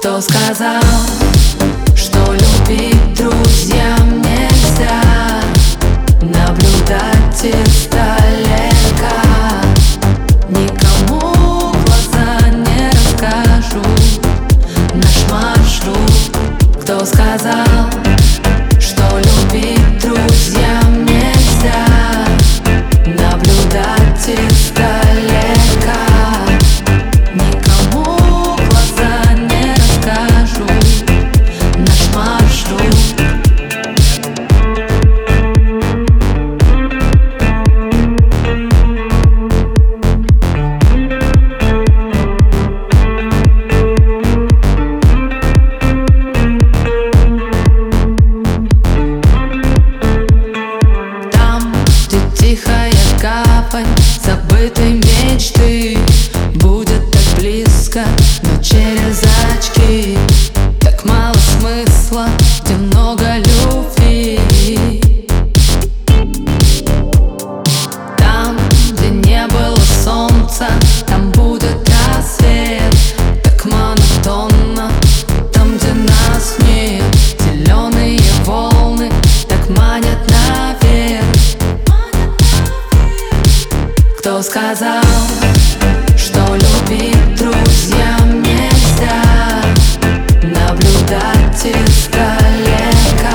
Кто сказал, что любить друзьям нельзя? Наблюдать издалека. Никому глаза не расскажу наш маршрут. Кто сказал, что любить друзьям нельзя? Наблюдать издалека. Никому глаза не расскажу наш маршрут. Тихая гавань забытой мечты будет так близко, но через очки. Так мало смысла, где много любви. Там, где не было солнца, там будет рассвет. Так монотонно, там, где нас нет. Зеленые волны так манят наверх. Кто сказал, что любить друзьям нельзя? Наблюдать издалека.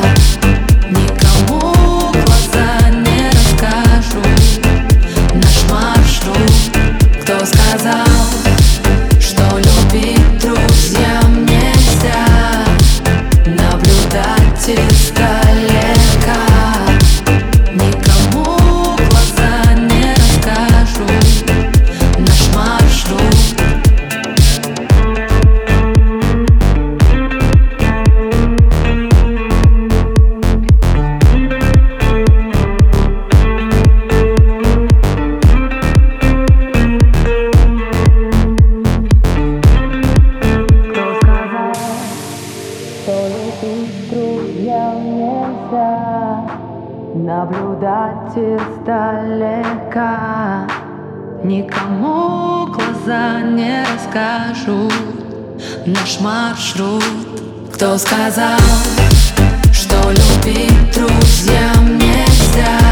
Никому глаза не расскажу наш маршрут. Кто сказал, что любить друзьям нельзя? Наблюдать издалека. Никому глаза не расскажу наш маршрут. Друзьям нельзя наблюдать издалека. Никому глаза не расскажу наш маршрут. Кто сказал, что любить друзьям нельзя?